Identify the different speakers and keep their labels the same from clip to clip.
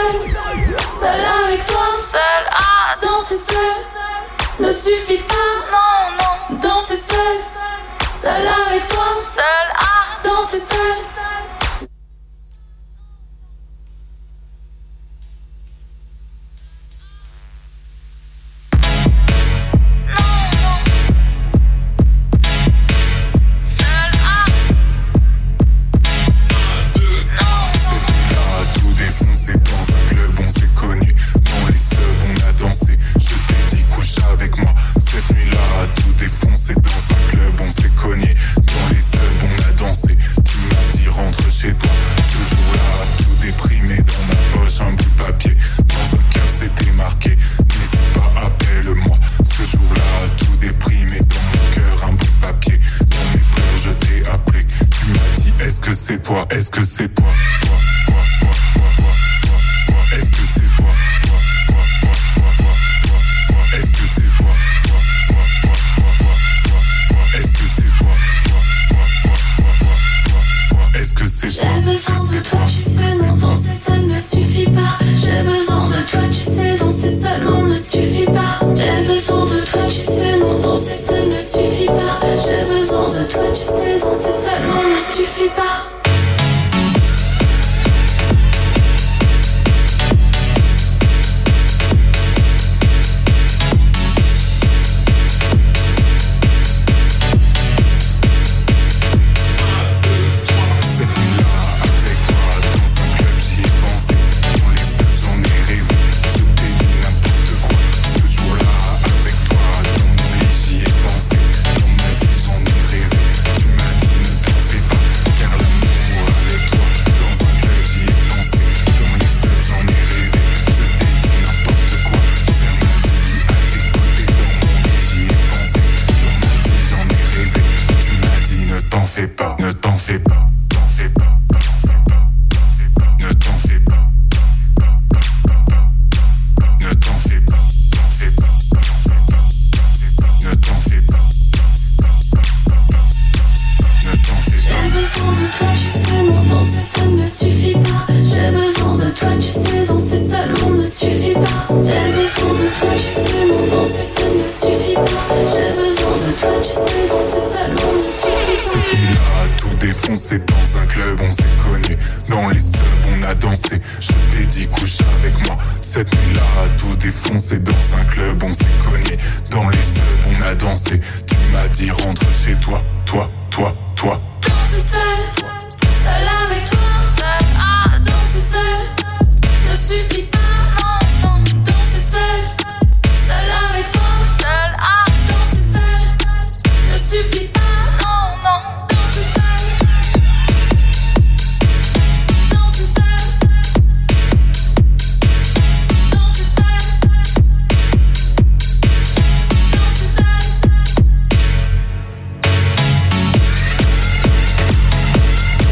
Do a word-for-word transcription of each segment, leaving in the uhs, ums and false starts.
Speaker 1: seul, seul avec toi. Seul à danser seul ne suffit pas. Non, non, danser seul, seul avec toi. Seul à danser seul.
Speaker 2: Est-ce que c'est toi, toi, toi, toi, toi, toi, toi, toi, est-ce que c'est toi, toi, toi, toi, toi, toi, toi, toi, est-ce que c'est toi, toi, toi, toi, toi, toi, toi, est-ce que c'est toi, toi, toi, toi, toi, toi, toi, est-ce que c'est toi?
Speaker 1: J'ai besoin de toi, tu sais, non, danser seul ne suffit pas. J'ai besoin de toi, tu sais, danser seulement ne suffit pas. J'ai besoin de toi, tu sais, non, danser seul ne suffit pas. J'ai besoin de toi, tu sais, danser seulement ne suffit pas.
Speaker 2: Ne t'en fais pas, t'en fais pas, t'en fais pas, t'en fais pas, ne t'en fais pas, ne t'en fais pas, t'en fais pas, t'en fais pas, ne t'en fais pas, ne t'en fais pas.
Speaker 1: J'ai besoin de toi, tu sais, non, danser seul ne suffit pas. J'ai besoin de toi, tu sais, danser seulement ne suffit pas. J'ai besoin de toi, tu sais, non, danser seul ne suffit pas. J'ai besoin de toi, tu sais, danser seulement ne suffit pas.
Speaker 2: Cette nuit-là a tout défoncé dans un club, on s'est cogné. Dans les subs, on a dansé. Je t'ai dit couche avec moi. Cette nuit-là a tout défoncé dans un club, on s'est cogné. Dans les subs, on a dansé. Tu m'as dit rentre chez toi, toi, toi, toi.
Speaker 1: Danser seul, seul avec toi. Seul à danser seul ne suffit pas. Non, non, danser seul, seul avec toi. Seul à danser seul ne suffit pas. Non, non, danser seul, danser seul, danser seul, danser seul.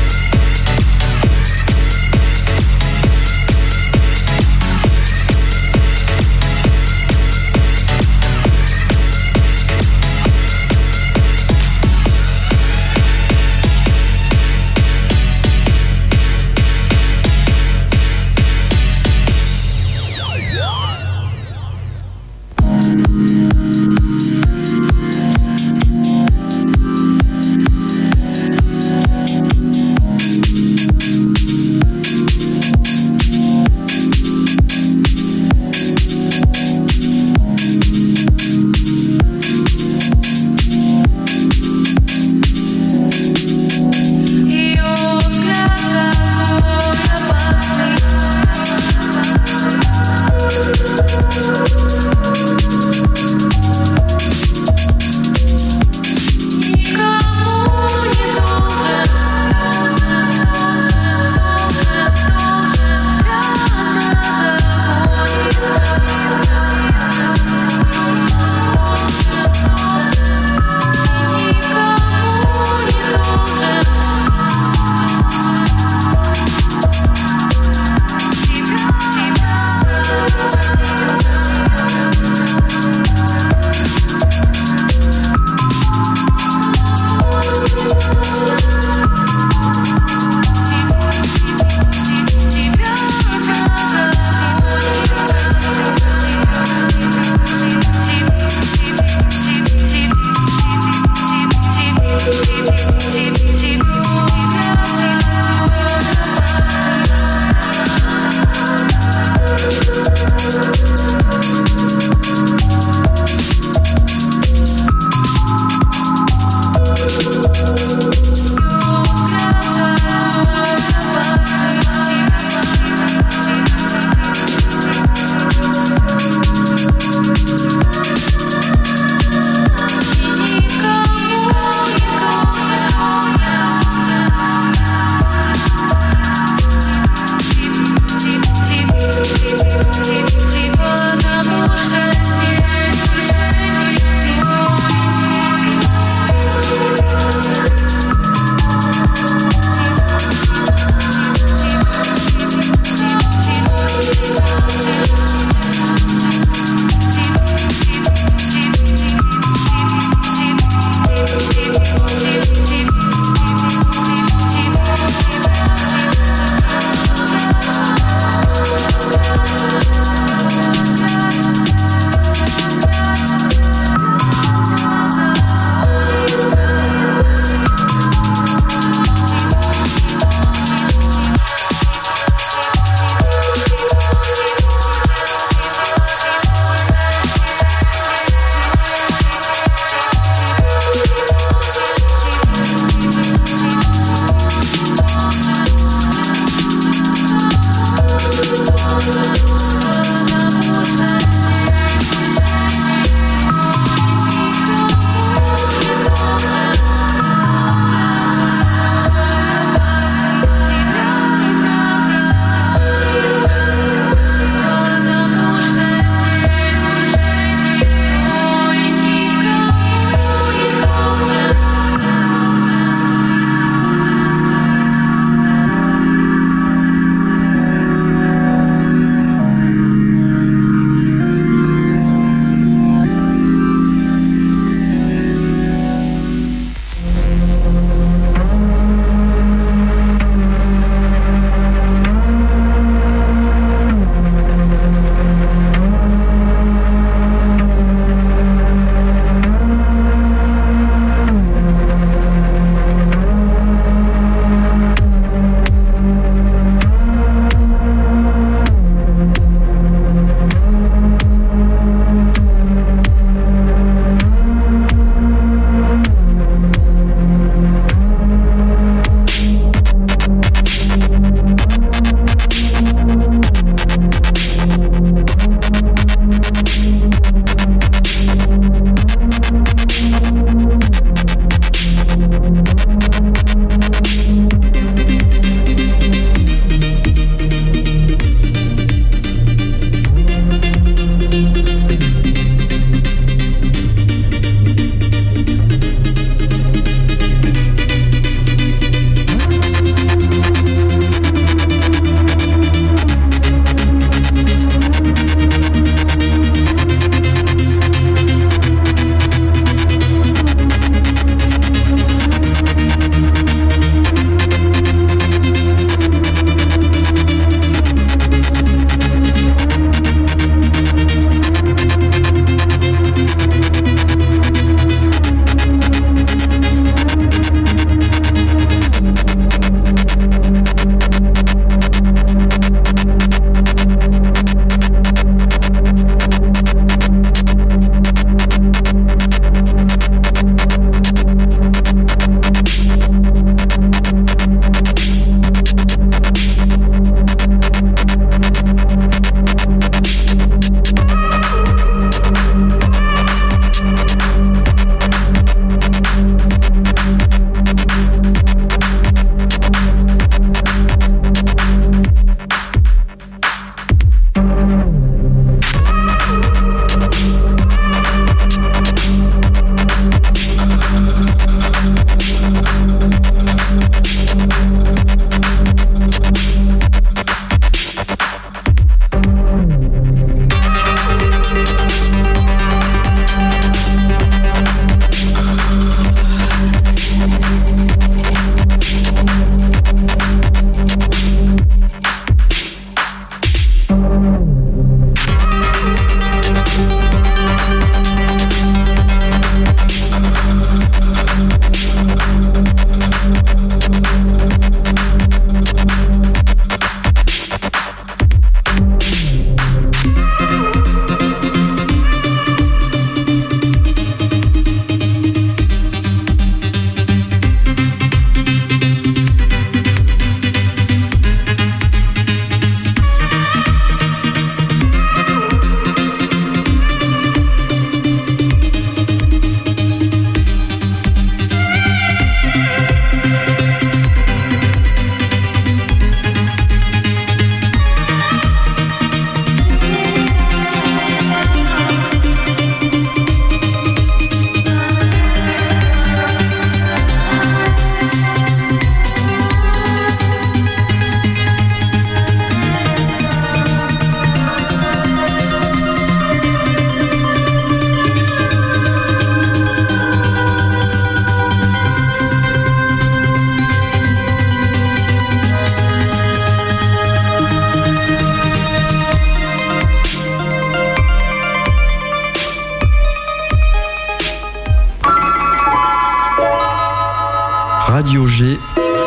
Speaker 3: Radio G,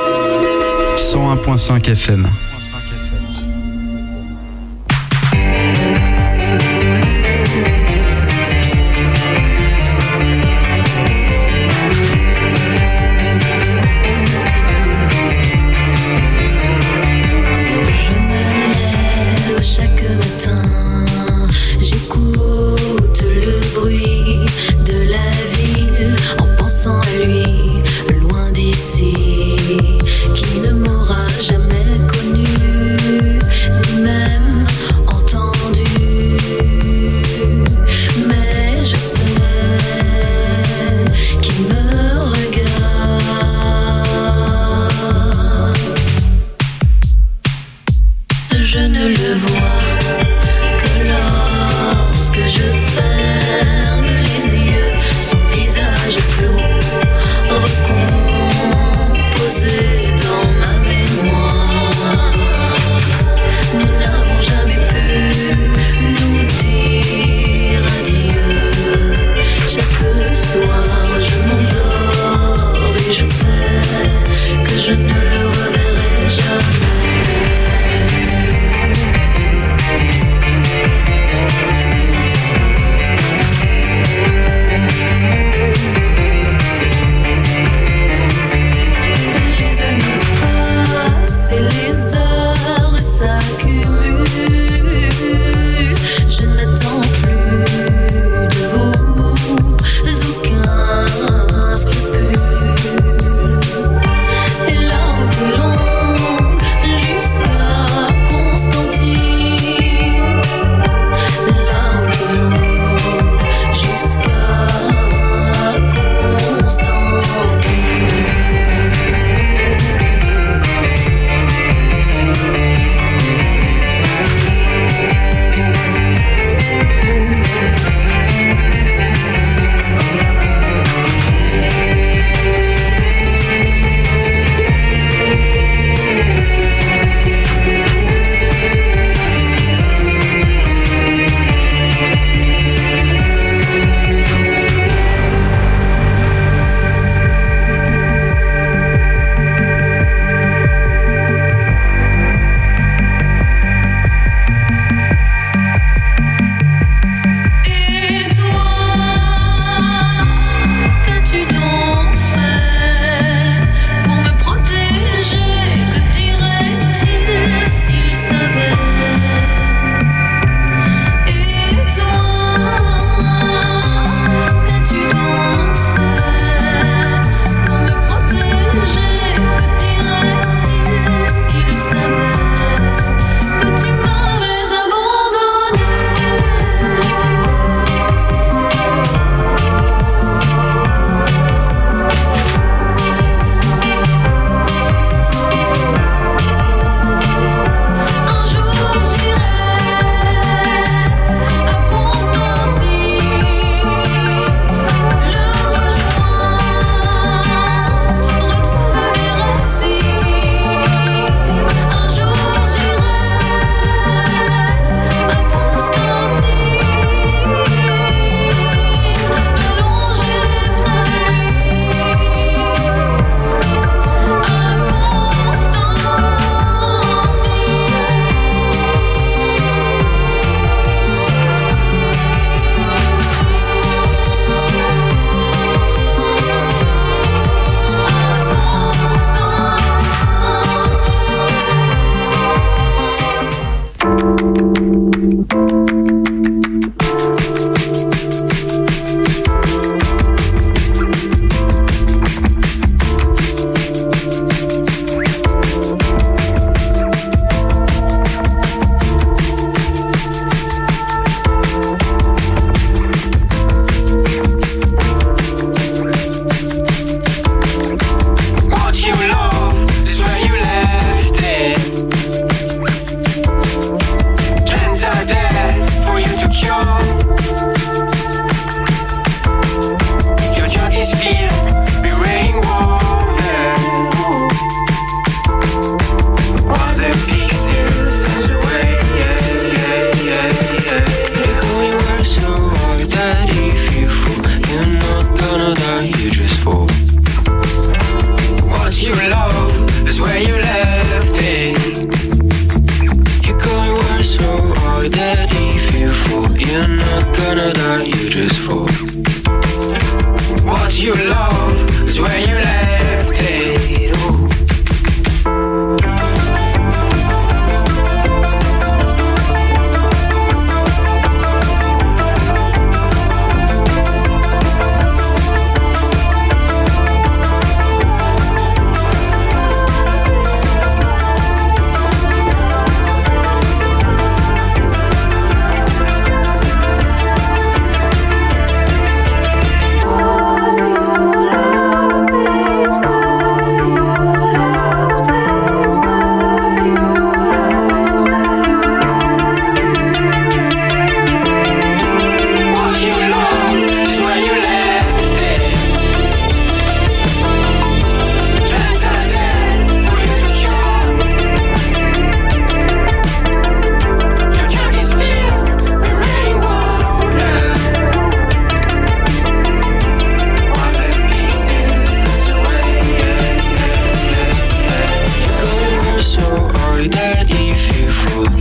Speaker 3: cent un point cinq F M.
Speaker 1: Je me lève chaque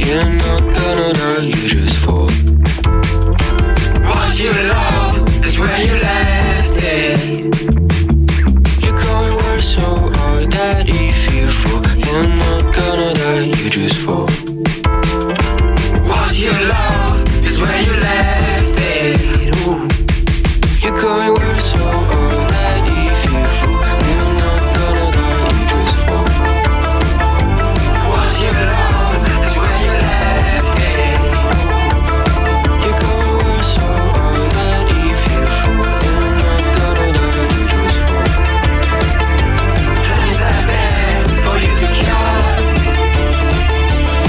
Speaker 4: You're not gonna die, you just fall. What you love is where you left it. You're going worse so hard that if you fall, you're not gonna die, you just fall. What you love is where you left it. Ooh. You're going worse so hard that if you fall, you're not gonna die, you just fall. What you love is where you left it. You're going worse so hard that if you fall, you're not gonna die, you just fall. Hands are there for you to cure.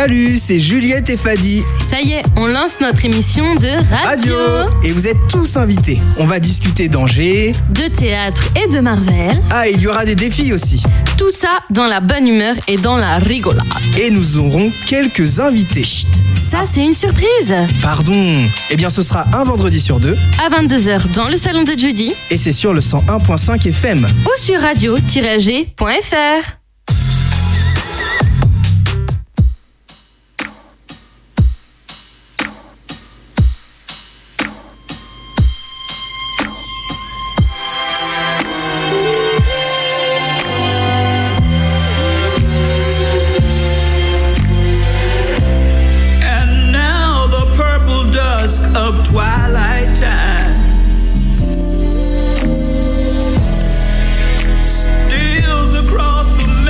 Speaker 5: Salut, c'est Juliette et Fadi.
Speaker 6: Ça y est, on lance notre émission de radio.
Speaker 5: Radio. Et vous êtes tous invités. On va discuter d'Angers,
Speaker 6: de théâtre et de Marvel.
Speaker 5: Ah, il y aura des défis aussi.
Speaker 6: Tout ça dans la bonne humeur et dans la rigolade.
Speaker 5: Et nous aurons quelques invités.
Speaker 6: Chut, ça c'est une surprise.
Speaker 5: Pardon. Eh bien, ce sera un vendredi sur deux.
Speaker 6: À vingt-deux heures dans le salon de Judy.
Speaker 5: Et c'est sur le cent un virgule cinq F M.
Speaker 6: Ou sur radio tiret g point f r.
Speaker 7: Of twilight time steals across the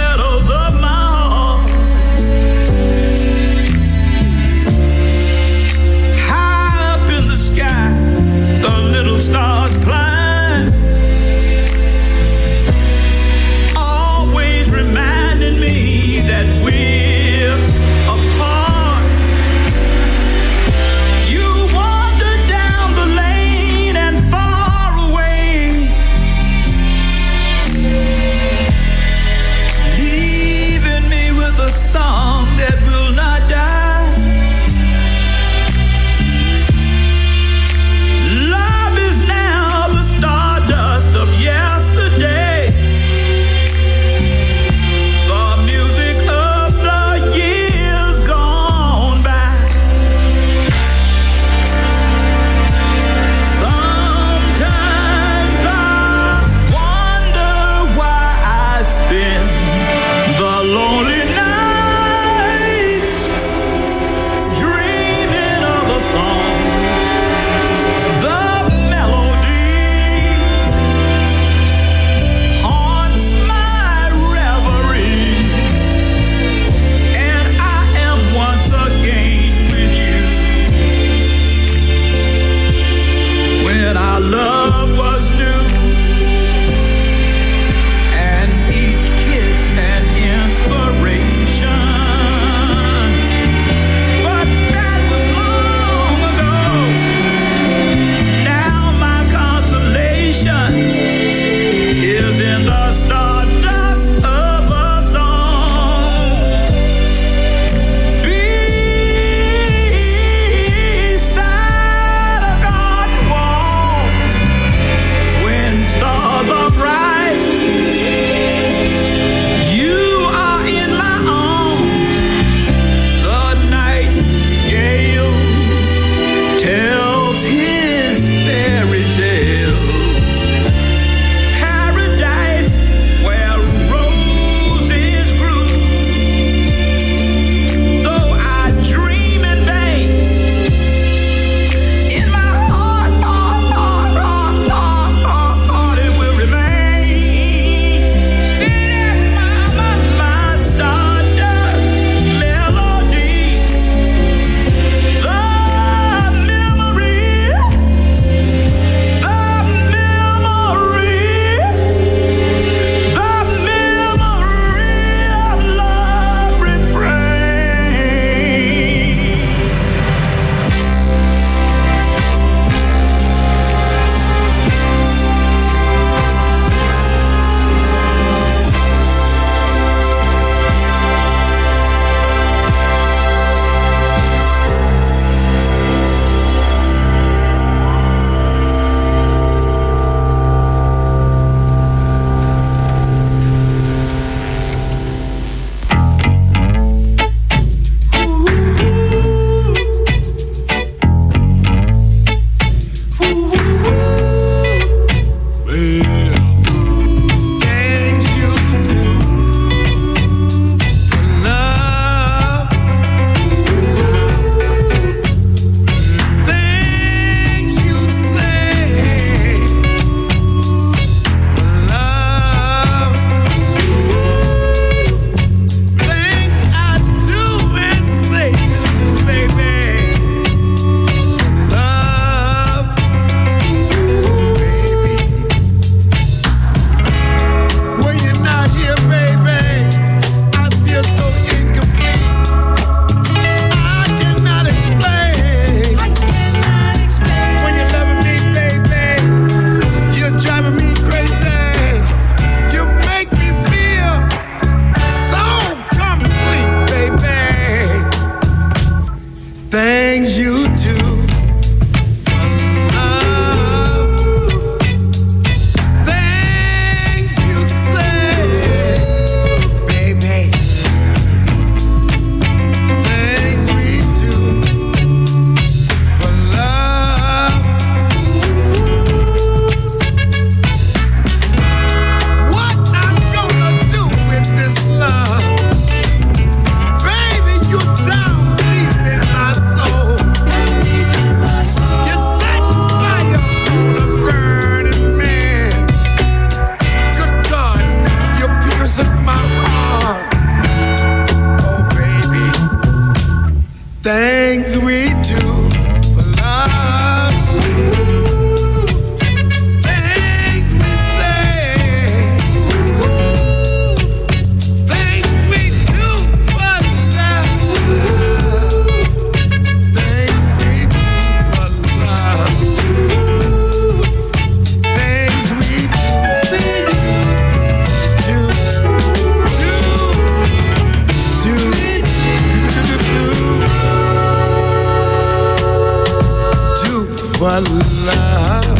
Speaker 7: love.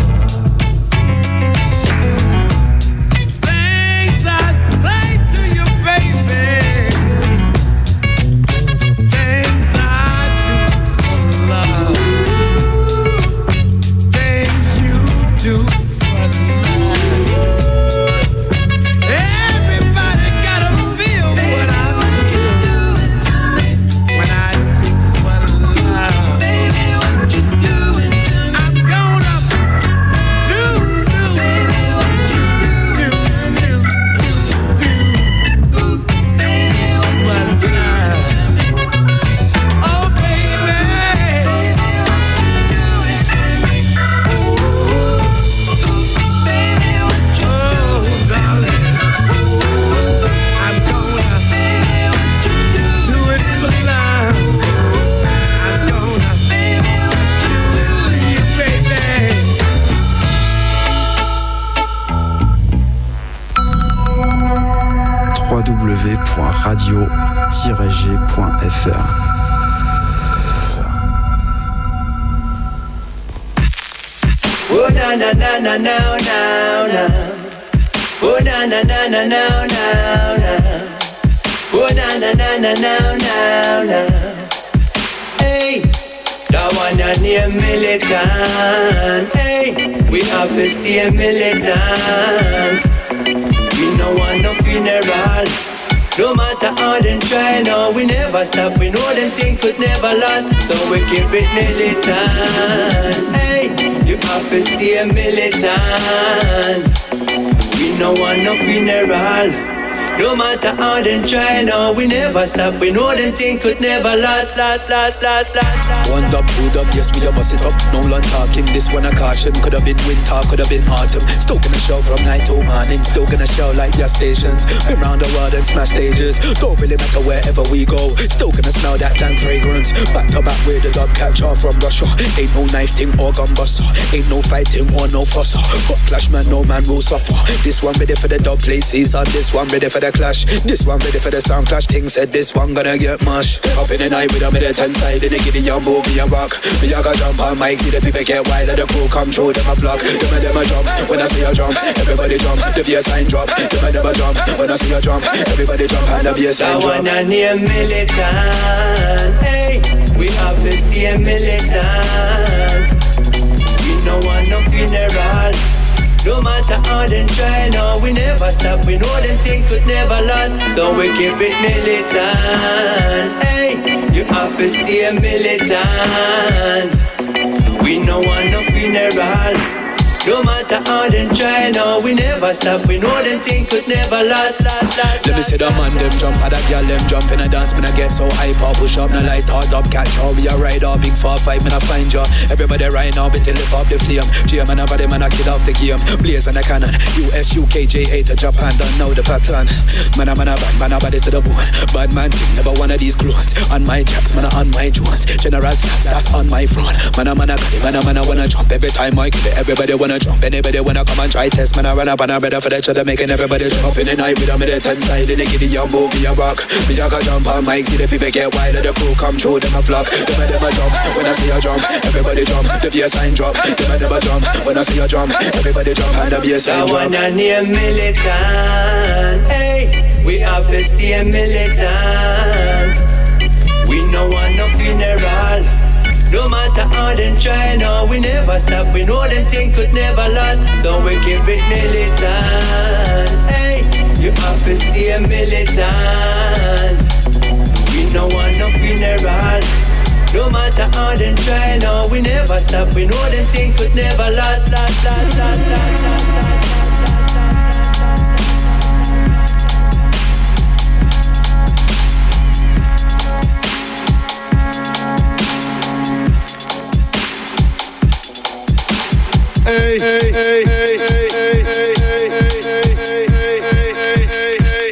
Speaker 7: Things I say to you, baby. Things I do for love. Things you do for love. Everybody gotta feel what I do when I do for love. Baby, what you doing to me? I'm gonna do, do, baby, what you doing to me? Do, do, do, baby, what you doing to me? Oh, baby, baby, what you doing to me? Baby, what you doing, darling? I'm gonna do it for love. I'm gonna do it for you, baby.
Speaker 3: w w w point radio tiret g point f r.
Speaker 4: Oh na na na na na na na. Oh na na na na na na na. Oh na na na na na na na. Hey, that one a name militant. Hey, we have to stay militant. We no want no funeral. No matter how them try, no, we never stop. We know them think could never last, so we keep it militant. Hey, you have to stay militant. We no want no funeral. No matter how them try, no, we never stop. We know them think could never last, last, last, last, last, last.
Speaker 8: One up, food up, yes, we a bust it up. No long talking, this one a caution. Could have been winter, could have been autumn. Still gonna show from night to morning. Still gonna show like gas stations. Been round the world and smash stages. Don't really matter wherever we go. Still gonna smell that damn fragrance. Back to back with the dub catch off from Russia. Ain't no knife thing or gun buster. Ain't no fighting or no fusser. But clash man, no man will suffer. This one ready for the dub places. And this one ready for the clash. This one ready for the sound clash. Thing said this one gonna get mashed. Up in the night with a minute ten side. In the giddy young move me a rock. Me a go jump on mic. See the people get wild. Let the crew come through. Them a flock. Them a them a jump. When I see a jump, everybody jump. The bass line drop. Them a them a jump. When I see a jump, everybody jump. And the bass line drop.
Speaker 4: I wanna name militant. Hey, we have to stay militant. We no want no funeral. No matter how them try, no, we never stop. We know them think could never last, so we keep it militant. Hey, you have to stay militant. We no want no funeral. No matter how them try, no, we never stop. We know them think could never last, last, last.
Speaker 8: Let me see the man them jump, had a girl them jump in a dance. Man I get so hype, push up, no light, hard up, catch how we a ride up, big four five, man I find ya. Everybody right now, but lift up the flame. G man over them, man I kill off the game. Blaze and a cannon, U S, U K, J A to Japan, don't know the pattern. Man a man a bad, man a body to the bone. Bad man thing, never one of these clones. On my jacks, man a on my joints. General stats, that's on my front. Man a man a cut it, man a man a wanna jump. Every time I kill it, everybody wanna jump. Anybody wanna come and try test, man I run up and I better for the other, making everybody jump in the night with a minute ten side. In the giddy young move me a rock. Me a go jump on mic, see the people get wild. Let the crew come through, them a flock. Them a them a jump, when I see a jump, everybody jump. The bass line drop, them a them a jump. When I see a jump, everybody jump and the bass line drop.
Speaker 4: I wanna name militant. Hey, we have to stay militant. We no want no funeral. No matter how them try, no, we never stop. We know them think could never last, so we keep it militant. Hey, you have to stay militant. We no want no funeral. No matter how them try, no, we never stop. We know them think could never last, last, last, last, last, last, last.
Speaker 7: Hey, hey, hey, hey, hey, hey, hey, hey, hey, hey, hey, hey, hey, hey,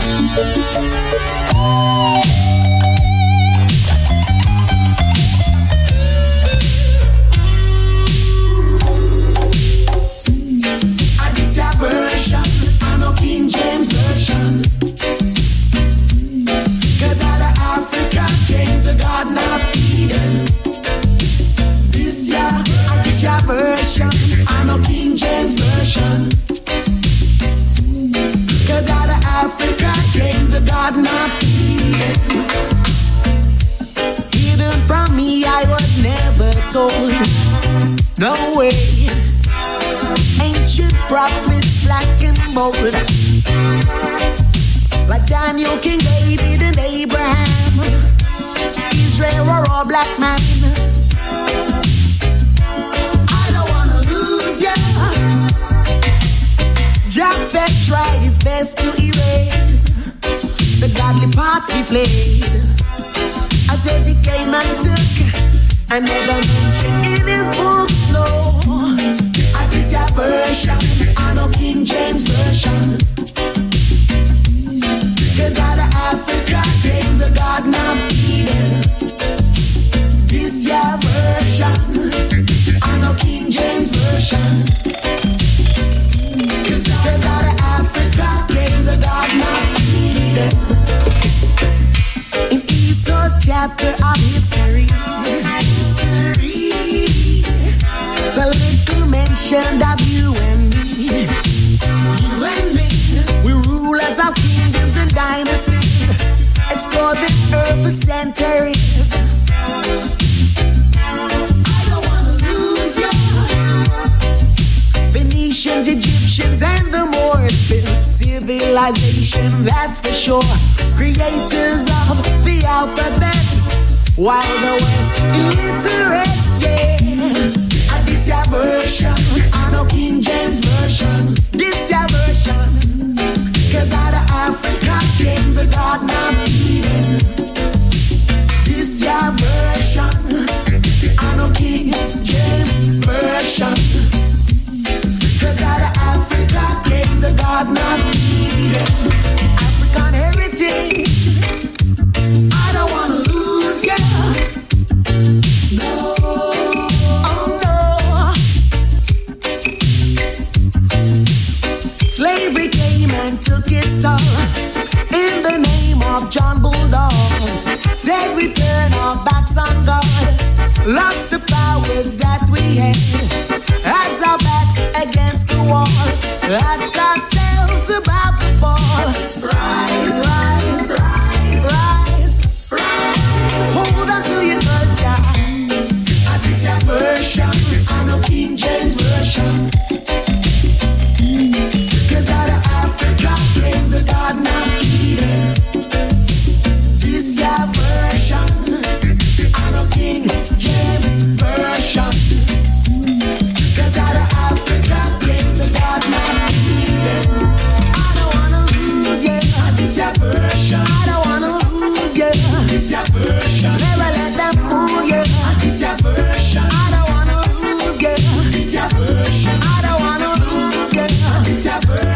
Speaker 7: This a version, I know King James version. Cause out of Africa came the Garden of Eden. This year, I this a version, I know King James version. Cause out of Africa came the Garden of Eden. Hidden from me, I was never told. No way. Ancient prophets, black and bold, like Daniel, King David, and Abraham. Israel were all black men. I don't wanna lose ya. Japheth tried his best to erase the godly parts he played. I says he came and took, and never mentioned in his books, no. I this your version, I know King James version. Cause out of Africa came the Garden of Eden. This your version, I know King James version. Cause, cause out of Africa came the Garden of Eden. In Esau's chapter of history, history, so little mentioned of you and me. You and me, we rulers of kingdoms and dynasties, explore this earth for centuries. I don't wanna lose ya. Venetians, Egyptians, and the Moors built civilization, that's for sure. Creators of the alphabet, while the West illiterate, yeah. And this your version, I know King James version. This your version, cause out of Africa came the Garden of Eden. This your version, I know King James version. Cause out of Africa came the Garden of Eden. African heritage, I don't wanna lose ya. No, oh no. Slavery came and took its toll in the name of John Bulldog. Said we turn our backs on God, lost the powers that we had, as our backs against the wall. Ask ourselves about the fall. Rise, rise, rise, rise, rise. Hold on to your culture. I this your version, I know King James version. Cause out of Africa came the Garden of Eden. This your version, I know King James version. Cause out of Africa came the Garden of Eden. I don't wanna lose ya. This your version, I don't wanna lose ya. This your version, never let them fool ya. This your version, I don't wanna lose ya. This your version, I don't wanna lose ya. This your version.